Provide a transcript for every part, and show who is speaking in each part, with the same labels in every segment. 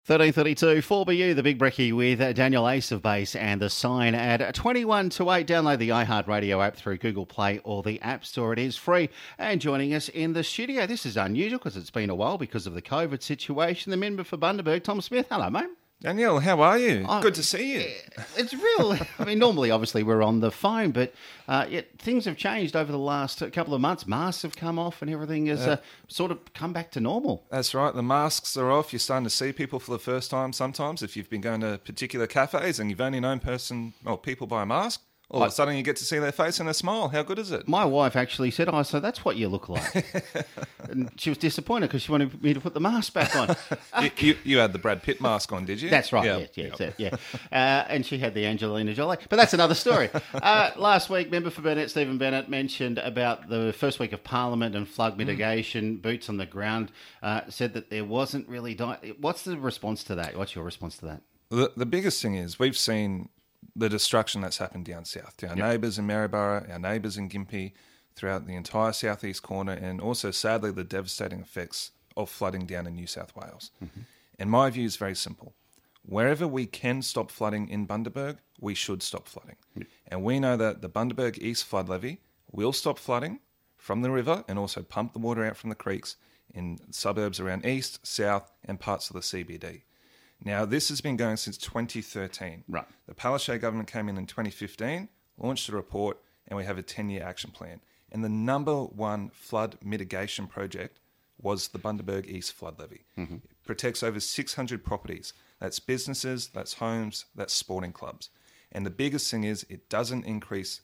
Speaker 1: 13:32, 4BU, the Big Brekkie with Daniel Ace of Base and the sign at 21 to 8. Download the iHeartRadio app through Google Play or the App Store. It is free. And joining us in the studio, this is unusual because it's been a while because of the COVID situation. The member for Bundaberg, Tom Smith. Hello, mate.
Speaker 2: Danielle, how are you? Good to see you.
Speaker 1: It's real. I mean, normally, obviously, we're on the phone, but yet things have changed over the last couple of months. Masks have come off and everything has sort of come back to normal.
Speaker 2: That's right. The masks are off. You're starting to see people for the first time sometimes. If you've been going to particular cafes and you've only known people by a mask, all of a sudden you get to see their face and a smile. How good is it?
Speaker 1: My wife actually said, so that's what you look like. And she was disappointed because she wanted me to put the mask back on.
Speaker 2: You had the Brad Pitt mask on, did you?
Speaker 1: That's right, yeah. And she had the Angelina Jolie. But that's another story. Last week, member for Burnett, Stephen Bennett, mentioned about the first week of Parliament and flood mitigation, boots on the ground, said that there wasn't really... What's the response to that? What's your response to that?
Speaker 2: The biggest thing is we've seen the destruction that's happened down south to our neighbours in Maryborough, our neighbours in Gympie, throughout the entire southeast corner, and also, sadly, the devastating effects of flooding down in New South Wales. Mm-hmm. And my view is very simple. Wherever we can stop flooding in Bundaberg, we should stop flooding. Yep. And we know that the Bundaberg East Flood Levy will stop flooding from the river and also pump the water out from the creeks in suburbs around east, south, and parts of the CBD. Now, this has been going since 2013.
Speaker 1: Right.
Speaker 2: The Palaszczuk government came in 2015, launched a report, and we have a 10-year action plan. And the number one flood mitigation project was the Bundaberg East Flood Levy. Mm-hmm. It protects over 600 properties. That's businesses, that's homes, that's sporting clubs. And the biggest thing is it doesn't increase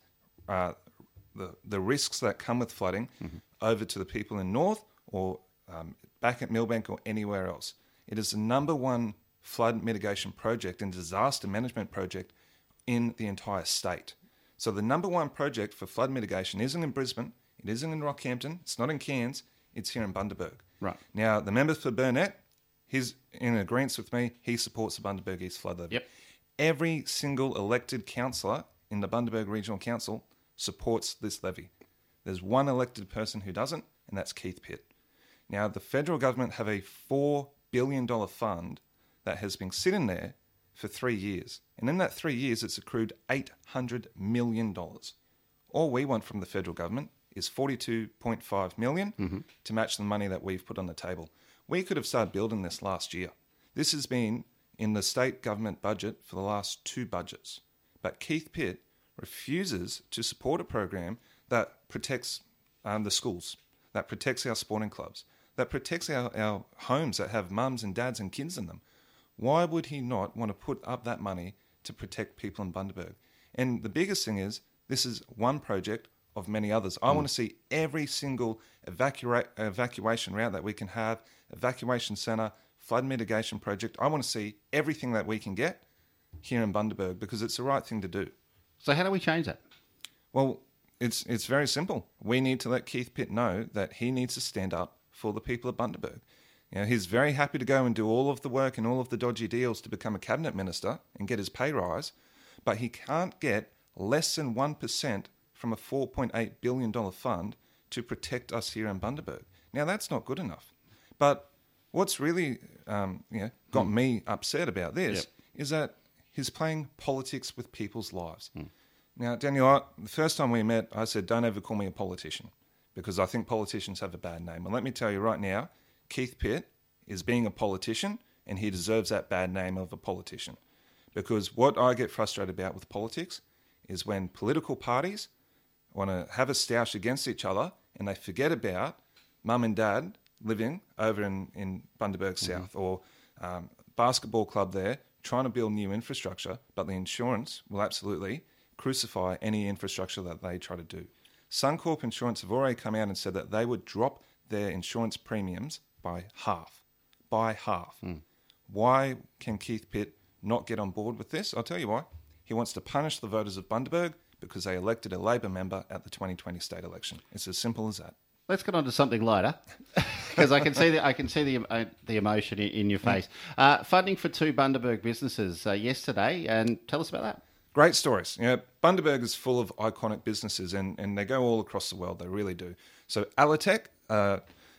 Speaker 2: the risks that come with flooding over to the people in North or back at Millbank or anywhere else. It is the number one flood mitigation project and disaster management project in the entire state. So the number one project for flood mitigation isn't in Brisbane, it isn't in Rockhampton, it's not in Cairns, it's here in Bundaberg.
Speaker 1: Right.
Speaker 2: Now, the member for Burnett, he's in agreement with me, he supports the Bundaberg East Flood Levy.
Speaker 1: Yep.
Speaker 2: Every single elected councillor in the Bundaberg Regional Council supports this levy. There's one elected person who doesn't, and that's Keith Pitt. Now, the federal government have a $4 billion fund that has been sitting there for 3 years. And in that 3 years, it's accrued $800 million. All we want from the federal government is $42.5 million to match the money that we've put on the table. We could have started building this last year. This has been in the state government budget for the last 2 budgets. But Keith Pitt refuses to support a program that protects the schools, that protects our sporting clubs, that protects our homes that have mums and dads and kids in them. Why would he not want to put up that money to protect people in Bundaberg? And the biggest thing is, this is one project of many others. I want to see every single evacuation route that we can have, evacuation centre, flood mitigation project. I want to see everything that we can get here in Bundaberg because it's the right thing to do.
Speaker 1: So how do we change that?
Speaker 2: Well, it's very simple. We need to let Keith Pitt know that he needs to stand up for the people of Bundaberg. You know, he's very happy to go and do all of the work and all of the dodgy deals to become a cabinet minister and get his pay rise, but he can't get less than 1% from a $4.8 billion fund to protect us here in Bundaberg. Now, that's not good enough. But what's really got me upset about this is that he's playing politics with people's lives. Now, Daniel, the first time we met, I said, don't ever call me a politician because I think politicians have a bad name. And let me tell you right now, Keith Pitt is being a politician and he deserves that bad name of a politician. Because what I get frustrated about with politics is when political parties want to have a stoush against each other and they forget about mum and dad living over in Bundaberg South or basketball club there trying to build new infrastructure, but the insurance will absolutely crucify any infrastructure that they try to do. Suncorp Insurance have already come out and said that they would drop their insurance premiums by half. Why can Keith Pitt not get on board with this? I'll tell you why. He wants to punish the voters of Bundaberg because they elected a Labor member at the 2020 state election. It's as simple as that.
Speaker 1: Let's get on to something lighter, because I can see the emotion in your face. Funding for 2 Bundaberg businesses yesterday, and tell us about that.
Speaker 2: Great stories. You know, Bundaberg is full of iconic businesses, and they go all across the world. They really do. So Alutech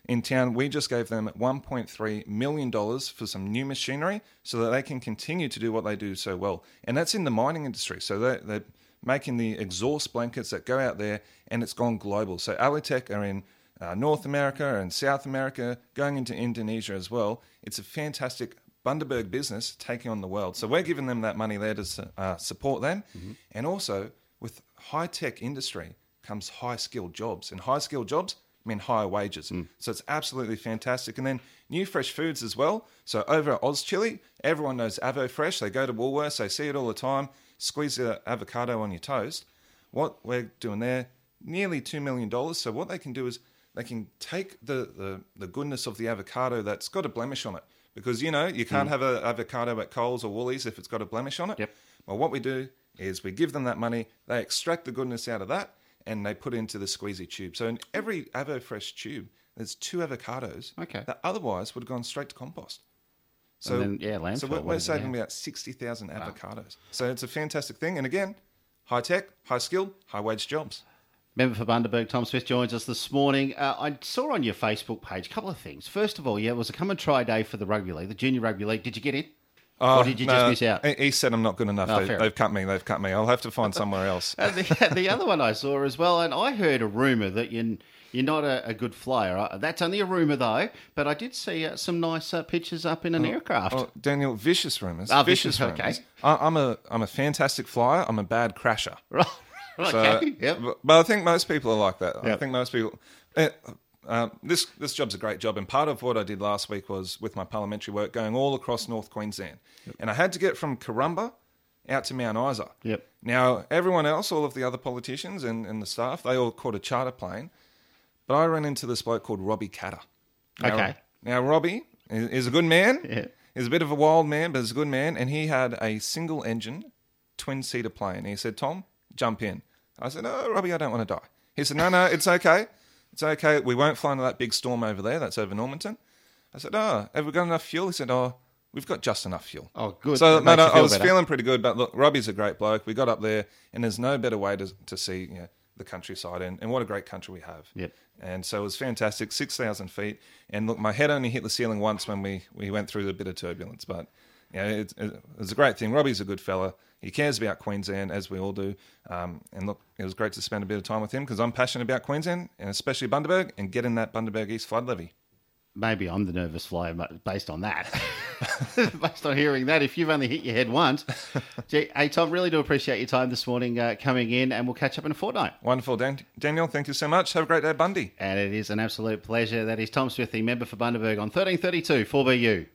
Speaker 2: in town, we just gave them $1.3 million for some new machinery so that they can continue to do what they do so well. And that's in the mining industry. So they're making the exhaust blankets that go out there, and it's gone global. So Alitech are in North America and South America, going into Indonesia as well. It's a fantastic Bundaberg business taking on the world. So we're giving them that money there to support them. Mm-hmm. And also, with high-tech industry comes high-skilled jobs. And high-skilled jobs mean higher wages. So it's absolutely fantastic. And then new fresh foods as well. So over at Oz Chili, everyone knows Avo Fresh. They go to Woolworths. They see it all the time. Squeeze the avocado on your toast. What we're doing there, nearly $2 million. So what they can do is they can take the goodness of the avocado that's got a blemish on it. Because, you can't have an avocado at Coles or Woolies if it's got a blemish on it.
Speaker 1: Yep.
Speaker 2: Well, what we do is we give them that money, they extract the goodness out of that, and they put it into the squeezy tube. So in every AvoFresh tube, there's 2 avocados that otherwise would have gone straight to compost. So,
Speaker 1: landfill.
Speaker 2: So we're saving about 60,000 avocados. So it's a fantastic thing. And again, high-tech, high-skilled, high-wage jobs.
Speaker 1: Member for Bundaberg, Tom Smith, joins us this morning. I saw on your Facebook page a couple of things. First of all, it was a come and try day for the rugby league, the junior rugby league. Did you get in? Or did you just miss out?
Speaker 2: He said I'm not good enough. They've cut me. I'll have to find somewhere else.
Speaker 1: The other one I saw as well, and I heard a rumour that you're not a good flyer. That's only a rumour though, but I did see some nice pictures up in an aircraft.
Speaker 2: Oh, Daniel, vicious rumours.
Speaker 1: Vicious rumours. Okay.
Speaker 2: I'm a fantastic flyer. I'm a bad crasher.
Speaker 1: Right. Okay.
Speaker 2: So,
Speaker 1: yep.
Speaker 2: But I think most people are like that.
Speaker 1: Yep.
Speaker 2: I think most people... This job's a great job, and part of what I did last week was with my parliamentary work going all across North Queensland. Yep. And I had to get from Karumba out to Mount Isa.
Speaker 1: Yep.
Speaker 2: Now, everyone else, all of the other politicians and the staff, they all caught a charter plane, but I ran into this bloke called Robbie Catter. Now, Robbie is a good man.
Speaker 1: Yeah.
Speaker 2: He's a bit of a wild man, but he's a good man, and he had a single-engine, twin-seater plane. He said, Tom, jump in. I said, no, Robbie, I don't want to die. He said, no, it's okay. It's okay. We won't fly into that big storm over there. That's over Normanton. I said, have we got enough fuel? He said, we've got just enough fuel.
Speaker 1: Oh, good.
Speaker 2: So, I was feeling pretty good. But look, Robbie's a great bloke. We got up there, and there's no better way to see the countryside and what a great country we have.
Speaker 1: Yep.
Speaker 2: And so it was fantastic, 6,000 feet. And look, my head only hit the ceiling once when we went through a bit of turbulence. But it was a great thing. Robbie's a good fella. He cares about Queensland, as we all do. And look, it was great to spend a bit of time with him because I'm passionate about Queensland, and especially Bundaberg, and getting that Bundaberg East flood levy.
Speaker 1: Maybe I'm the nervous flyer based on that. Based on hearing that, if you've only hit your head once. Gee, hey, Tom, really do appreciate your time this morning coming in, and we'll catch up in a fortnight.
Speaker 2: Wonderful. Daniel, thank you so much. Have a great day, Bundy.
Speaker 1: And it is an absolute pleasure. That is Tom Smith, the member for Bundaberg on 1332 4BU.